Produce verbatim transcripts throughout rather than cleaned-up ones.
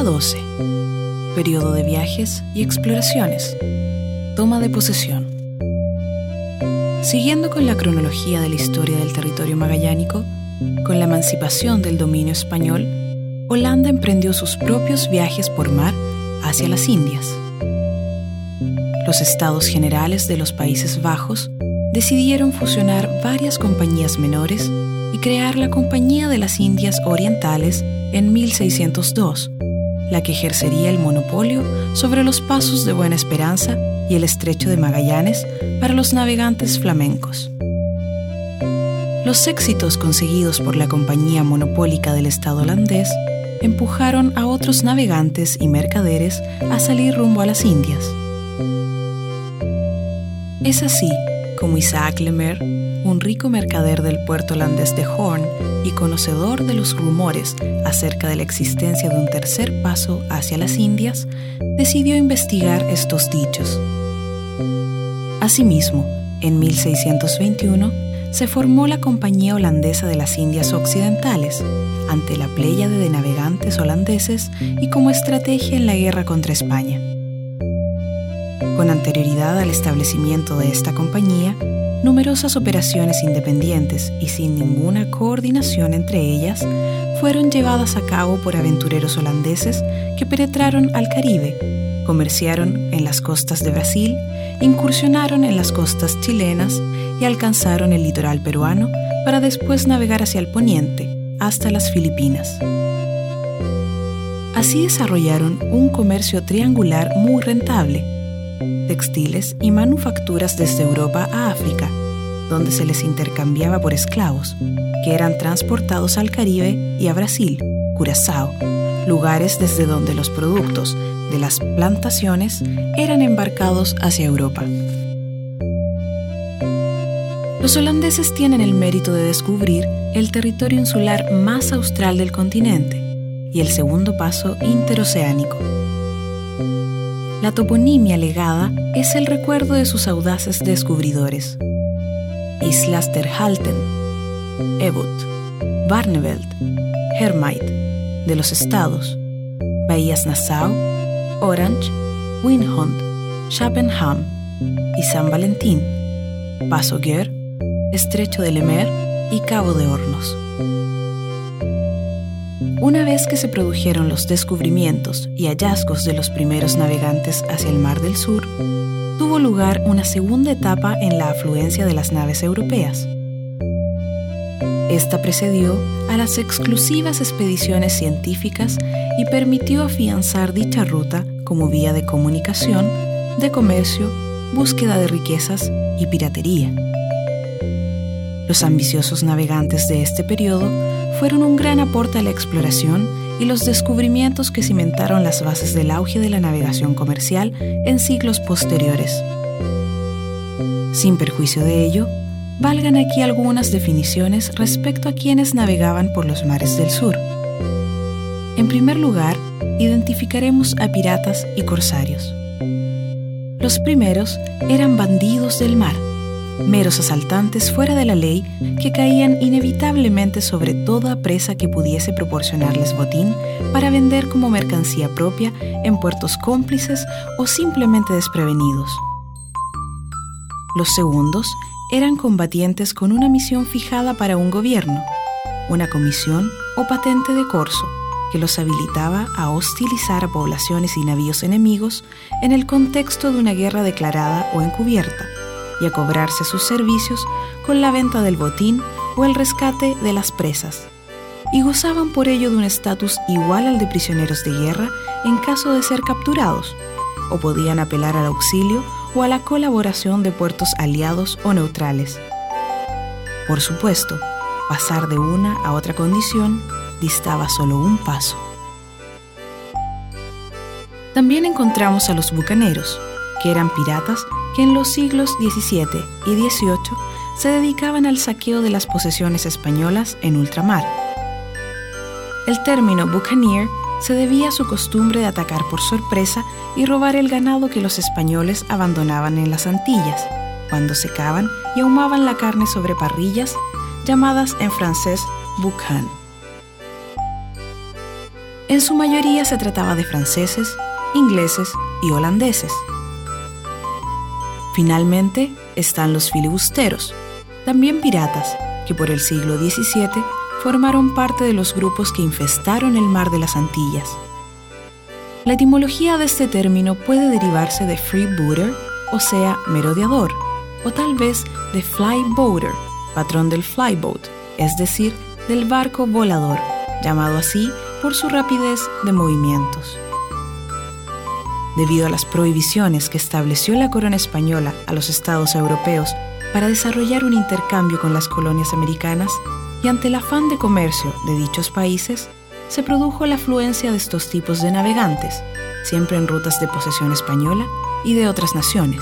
doce. Periodo de viajes y exploraciones. Toma de posesión. Siguiendo con la cronología de la historia del territorio magallánico, con la emancipación del dominio español, Holanda emprendió sus propios viajes por mar hacia las Indias. Los Estados Generales de los Países Bajos decidieron fusionar varias compañías menores y crear la Compañía de las Indias Orientales en mil seiscientos dos, la que ejercería el monopolio sobre los pasos de Buena Esperanza y el Estrecho de Magallanes para los navegantes flamencos. Los éxitos conseguidos por la compañía monopólica del Estado holandés empujaron a otros navegantes y mercaderes a salir rumbo a las Indias. Es así como Isaac Lemaire, un rico mercader del puerto holandés de Hoorn y conocedor de los rumores acerca de la existencia de un tercer paso hacia las Indias, decidió investigar estos dichos. Asimismo, en mil seiscientos veintiuno, se formó la Compañía Holandesa de las Indias Occidentales, ante la pléyade de navegantes holandeses y como estrategia en la guerra contra España. Con anterioridad al establecimiento de esta compañía, numerosas operaciones independientes y sin ninguna coordinación entre ellas fueron llevadas a cabo por aventureros holandeses que penetraron al Caribe, comerciaron en las costas de Brasil, incursionaron en las costas chilenas y alcanzaron el litoral peruano para después navegar hacia el poniente, hasta las Filipinas. Así desarrollaron un comercio triangular muy rentable, textiles y manufacturas desde Europa a África, donde se les intercambiaba por esclavos, que eran transportados al Caribe y a Brasil, Curazao, lugares desde donde los productos de las plantaciones eran embarcados hacia Europa. Los holandeses tienen el mérito de descubrir el territorio insular más austral del continente y el segundo paso interoceánico. La toponimia legada es el recuerdo de sus audaces descubridores. Islas Terhalten, Ebut, Barneveld, Hermite, de los estados, Bahías Nassau, Orange, Windhund, Chapenham y San Valentín, Paso Geur, Estrecho de Lemaire y Cabo de Hornos. Una vez que se produjeron los descubrimientos y hallazgos de los primeros navegantes hacia el Mar del Sur, tuvo lugar una segunda etapa en la afluencia de las naves europeas. Esta precedió a las exclusivas expediciones científicas y permitió afianzar dicha ruta como vía de comunicación, de comercio, búsqueda de riquezas y piratería. Los ambiciosos navegantes de este periodo fueron un gran aporte a la exploración y los descubrimientos que cimentaron las bases del auge de la navegación comercial en siglos posteriores. Sin perjuicio de ello, valgan aquí algunas definiciones respecto a quienes navegaban por los mares del sur. En primer lugar, identificaremos a piratas y corsarios. Los primeros eran bandidos del mar, meros asaltantes fuera de la ley que caían inevitablemente sobre toda presa que pudiese proporcionarles botín para vender como mercancía propia en puertos cómplices o simplemente desprevenidos. Los segundos eran combatientes con una misión fijada para un gobierno, una comisión o patente de corso que los habilitaba a hostilizar a poblaciones y navíos enemigos en el contexto de una guerra declarada o encubierta, y a cobrarse sus servicios con la venta del botín o el rescate de las presas, y gozaban por ello de un estatus igual al de prisioneros de guerra en caso de ser capturados, o podían apelar al auxilio o a la colaboración de puertos aliados o neutrales. Por supuesto, pasar de una a otra condición distaba solo un paso. También encontramos a los bucaneros, que eran piratas que en los siglos diecisiete y dieciocho se dedicaban al saqueo de las posesiones españolas en ultramar. El término buccaneer se debía a su costumbre de atacar por sorpresa y robar el ganado que los españoles abandonaban en las Antillas, cuando secaban y ahumaban la carne sobre parrillas, llamadas en francés boucan. En su mayoría se trataba de franceses, ingleses y holandeses. Finalmente están los filibusteros, también piratas, que por el siglo diecisiete formaron parte de los grupos que infestaron el mar de las Antillas. La etimología de este término puede derivarse de freebooter, o sea, merodeador, o tal vez de flyboater, patrón del flyboat, es decir, del barco volador, llamado así por su rapidez de movimientos. Debido a las prohibiciones que estableció la corona española a los estados europeos para desarrollar un intercambio con las colonias americanas, y ante el afán de comercio de dichos países, se produjo la afluencia de estos tipos de navegantes, siempre en rutas de posesión española y de otras naciones.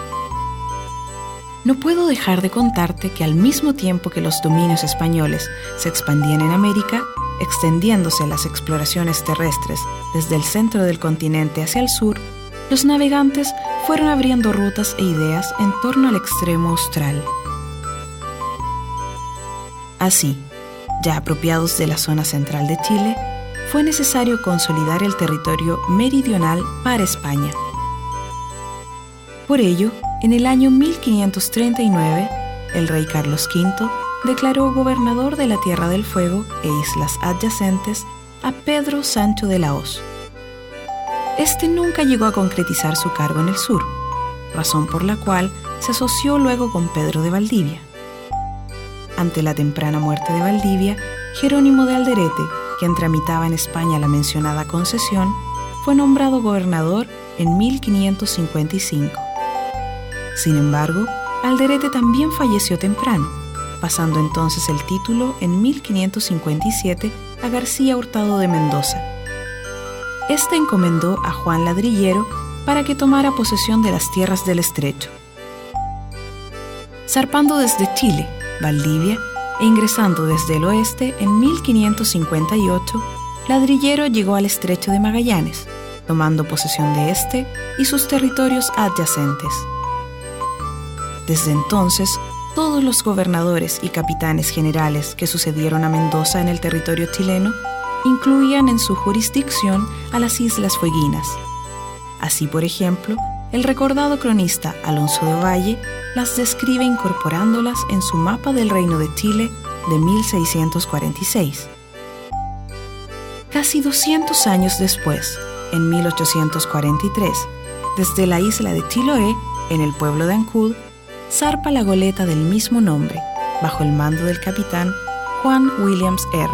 No puedo dejar de contarte que al mismo tiempo que los dominios españoles se expandían en América, extendiéndose las exploraciones terrestres desde el centro del continente hacia el sur, los navegantes fueron abriendo rutas e ideas en torno al extremo austral. Así, ya apropiados de la zona central de Chile, fue necesario consolidar el territorio meridional para España. Por ello, en el año mil quinientos treinta y nueve, el rey Carlos quinto declaró gobernador de la Tierra del Fuego e islas adyacentes a Pedro Sancho de la Hoz. Este nunca llegó a concretizar su cargo en el sur, razón por la cual se asoció luego con Pedro de Valdivia. Ante la temprana muerte de Valdivia, Jerónimo de Alderete, quien tramitaba en España la mencionada concesión, fue nombrado gobernador en mil quinientos cincuenta y cinco. Sin embargo, Alderete también falleció temprano, pasando entonces el título en mil quinientos cincuenta y siete a García Hurtado de Mendoza. Este encomendó a Juan Ladrillero para que tomara posesión de las tierras del estrecho. Zarpando desde Chile, Valdivia, e ingresando desde el oeste en mil quinientos cincuenta y ocho, Ladrillero llegó al estrecho de Magallanes, tomando posesión de este y sus territorios adyacentes. Desde entonces, todos los gobernadores y capitanes generales que sucedieron a Mendoza en el territorio chileno incluían en su jurisdicción a las Islas Fueguinas. Así, por ejemplo, el recordado cronista Alonso de Ovalle las describe incorporándolas en su mapa del Reino de Chile de mil seiscientos cuarenta y seis. Casi doscientos años después, en mil ochocientos cuarenta y tres, desde la isla de Chiloé, en el pueblo de Ancud, zarpa la goleta del mismo nombre, bajo el mando del capitán Juan Williams R.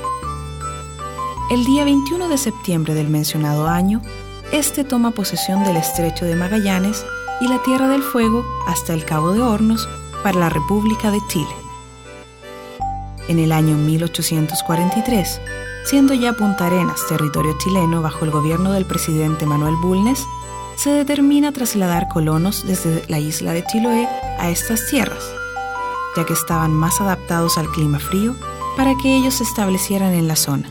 El día veintiuno de septiembre del mencionado año, este toma posesión del estrecho de Magallanes y la Tierra del Fuego hasta el Cabo de Hornos para la República de Chile. En el año mil ochocientos cuarenta y tres, siendo ya Punta Arenas territorio chileno bajo el gobierno del presidente Manuel Bulnes, se determina trasladar colonos desde la isla de Chiloé a estas tierras, ya que estaban más adaptados al clima frío para que ellos se establecieran en la zona.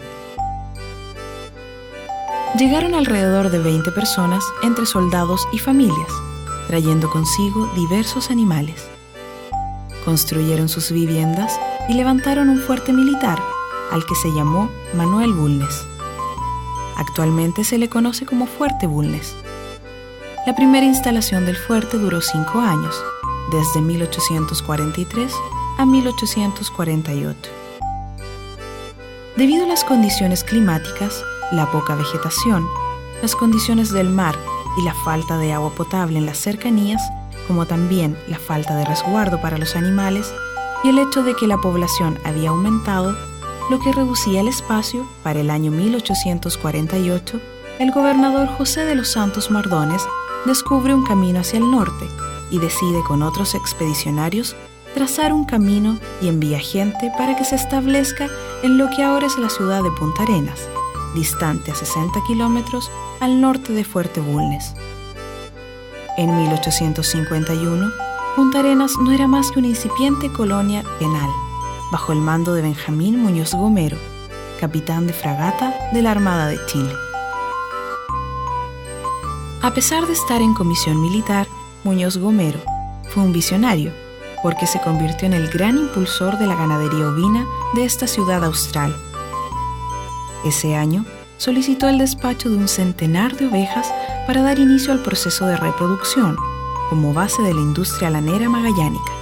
Llegaron alrededor de veinte personas entre soldados y familias, trayendo consigo diversos animales. Construyeron sus viviendas y levantaron un fuerte militar, al que se llamó Manuel Bulnes. Actualmente se le conoce como Fuerte Bulnes. La primera instalación del fuerte duró cinco años, desde mil ochocientos cuarenta y tres a mil ochocientos cuarenta y ocho. Debido a las condiciones climáticas, la poca vegetación, las condiciones del mar y la falta de agua potable en las cercanías, como también la falta de resguardo para los animales y el hecho de que la población había aumentado, lo que reducía el espacio, para el año mil ochocientos cuarenta y ocho, el gobernador José de los Santos Mardones descubre un camino hacia el norte y decide con otros expedicionarios trazar un camino y envía gente para que se establezca en lo que ahora es la ciudad de Punta Arenas, distante a sesenta kilómetros al norte de Fuerte Bulnes. En mil ochocientos cincuenta y uno, Punta Arenas no era más que una incipiente colonia penal, bajo el mando de Benjamín Muñoz Gomero, capitán de fragata de la Armada de Chile. A pesar de estar en comisión militar, Muñoz Gomero fue un visionario, porque se convirtió en el gran impulsor de la ganadería ovina de esta ciudad austral. Ese año, solicitó el despacho de un centenar de ovejas para dar inicio al proceso de reproducción, como base de la industria lanera magallánica.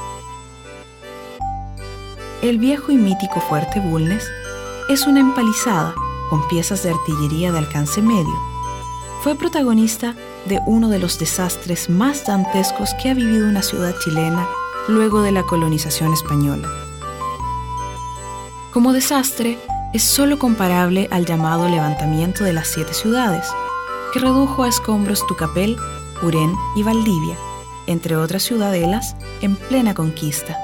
El viejo y mítico Fuerte Bulnes es una empalizada con piezas de artillería de alcance medio. Fue protagonista de uno de los desastres más dantescos que ha vivido una ciudad chilena luego de la colonización española. Como desastre, es solo comparable al llamado levantamiento de las siete ciudades, que redujo a escombros Tucapel, Urén y Valdivia, entre otras ciudadelas, en plena conquista.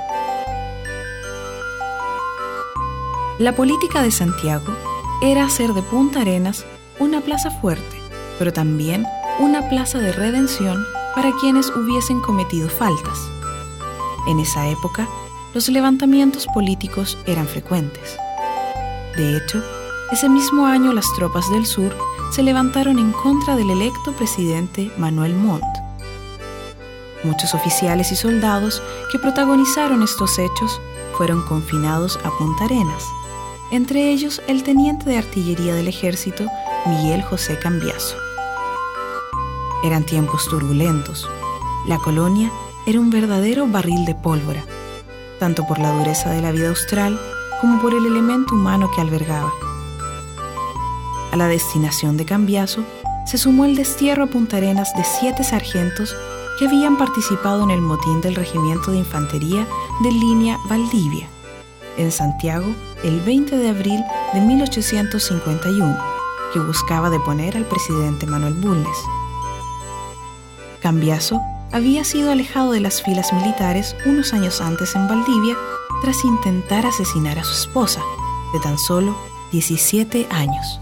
La política de Santiago era hacer de Punta Arenas una plaza fuerte, pero también una plaza de redención para quienes hubiesen cometido faltas. En esa época, los levantamientos políticos eran frecuentes. De hecho, ese mismo año las tropas del sur se levantaron en contra del electo presidente Manuel Montt. Muchos oficiales y soldados que protagonizaron estos hechos fueron confinados a Punta Arenas, entre ellos el teniente de artillería del ejército Miguel José Cambiaso. Eran tiempos turbulentos. La colonia era un verdadero barril de pólvora, tanto por la dureza de la vida austral como por el elemento humano que albergaba. A la destinación de Cambiaso se sumó el destierro a Punta Arenas de siete sargentos que habían participado en el motín del Regimiento de Infantería de Línea Valdivia, en Santiago el veinte de abril de mil ochocientos cincuenta y uno, que buscaba deponer al presidente Manuel Bulnes. Cambiaso había sido alejado de las filas militares unos años antes en Valdivia tras intentar asesinar a su esposa, de tan solo diecisiete años.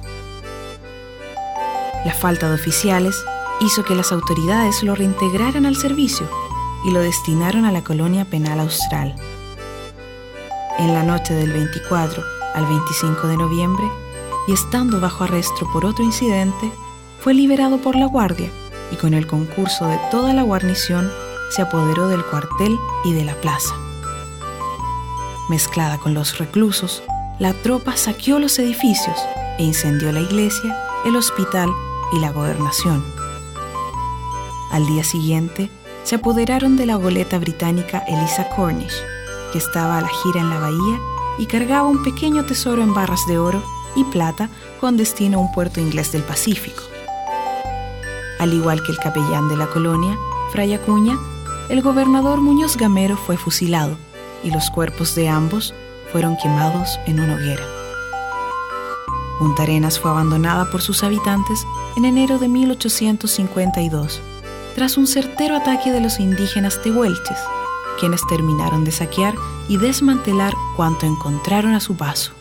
La falta de oficiales hizo que las autoridades lo reintegraran al servicio y lo destinaron a la colonia penal austral. En la noche del veinticuatro al veinticinco de noviembre, y estando bajo arresto por otro incidente, fue liberado por la guardia y con el concurso de toda la guarnición se apoderó del cuartel y de la plaza. Mezclada con los reclusos, la tropa saqueó los edificios e incendió la iglesia, el hospital y la gobernación. Al día siguiente, se apoderaron de la goleta británica Eliza Cornish, que estaba a la gira en la bahía y cargaba un pequeño tesoro en barras de oro y plata con destino a un puerto inglés del Pacífico. Al igual que el capellán de la colonia, Fray Acuña, el gobernador Muñoz Gamero fue fusilado y los cuerpos de ambos fueron quemados en una hoguera. Punta Arenas fue abandonada por sus habitantes en enero de mil ochocientos cincuenta y dos, tras un certero ataque de los indígenas tehuelches, quienes terminaron de saquear y desmantelar cuanto encontraron a su paso.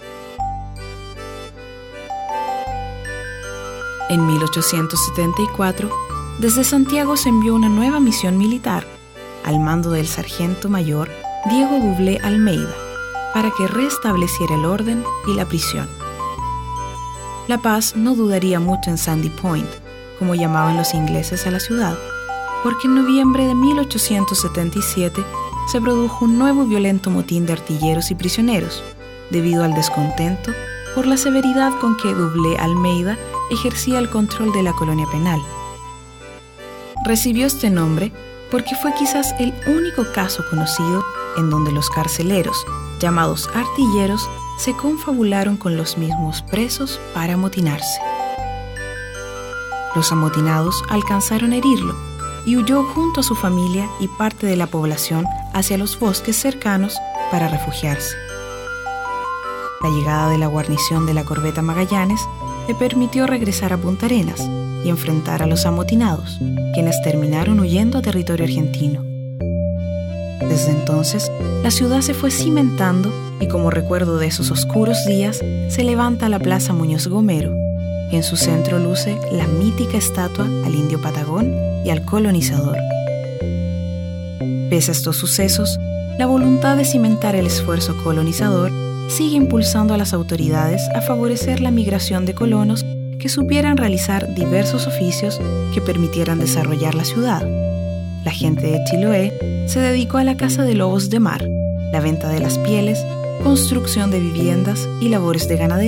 En mil ochocientos setenta y cuatro, desde Santiago se envió una nueva misión militar, al mando del sargento mayor Diego Dublé Almeida, para que restableciera el orden y la prisión. La paz no dudaría mucho en Sandy Point, como llamaban los ingleses a la ciudad, porque en noviembre de mil ochocientos setenta y siete se produjo un nuevo y violento motín de artilleros y prisioneros, debido al descontento por la severidad con que Dublé Almeida ejercía el control de la colonia penal. Recibió este nombre porque fue quizás el único caso conocido en donde los carceleros, llamados artilleros, se confabularon con los mismos presos para amotinarse. Los amotinados alcanzaron a herirlo y huyó junto a su familia y parte de la población hacia los bosques cercanos para refugiarse. La llegada de la guarnición de la corbeta Magallanes le permitió regresar a Punta Arenas y enfrentar a los amotinados, quienes terminaron huyendo a territorio argentino. Desde entonces, la ciudad se fue cimentando y como recuerdo de esos oscuros días, se levanta la Plaza Muñoz Gomero, y en su centro luce la mítica estatua al indio Patagón y al colonizador. Pese a estos sucesos, la voluntad de cimentar el esfuerzo colonizador sigue impulsando a las autoridades a favorecer la migración de colonos que supieran realizar diversos oficios que permitieran desarrollar la ciudad. La gente de Chiloé se dedicó a la caza de lobos de mar, la venta de las pieles, construcción de viviendas y labores de ganadería.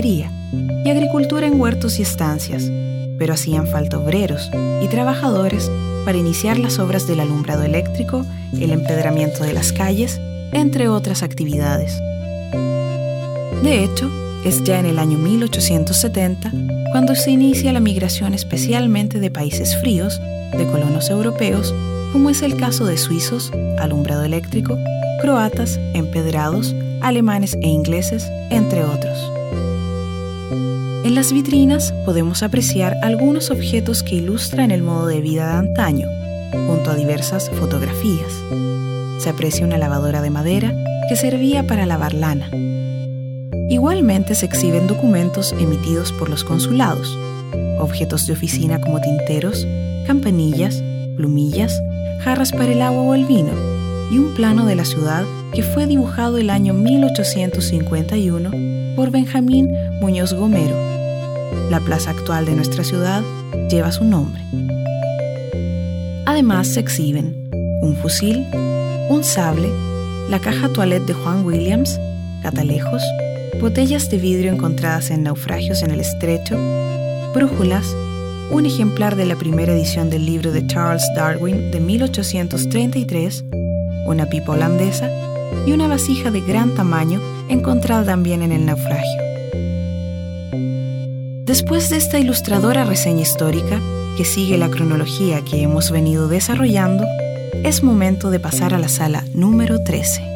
y agricultura en huertos y estancias, pero hacían falta obreros y trabajadores para iniciar las obras del alumbrado eléctrico, el empedramiento de las calles, entre otras actividades. De hecho, es ya en el año mil ochocientos setenta cuando se inicia la migración especialmente de países fríos, de colonos europeos, como es el caso de suizos, alumbrado eléctrico, croatas, empedrados, alemanes e ingleses, entre otros. En las vitrinas podemos apreciar algunos objetos que ilustran el modo de vida de antaño, junto a diversas fotografías. Se aprecia una lavadora de madera que servía para lavar lana. Igualmente se exhiben documentos emitidos por los consulados, objetos de oficina como tinteros, campanillas, plumillas, jarras para el agua o el vino, y un plano de la ciudad que fue dibujado el año mil ochocientos cincuenta y uno por Benjamín Muñoz Gomero. La plaza actual de nuestra ciudad lleva su nombre. Además se exhiben un fusil, un sable, la caja toilette de Juan Williams, catalejos, botellas de vidrio encontradas en naufragios en el estrecho, brújulas, un ejemplar de la primera edición del libro de Charles Darwin de mil ochocientos treinta y tres, una pipa holandesa y una vasija de gran tamaño encontrada también en el naufragio. Después de esta ilustradora reseña histórica, que sigue la cronología que hemos venido desarrollando, es momento de pasar a la sala número trece.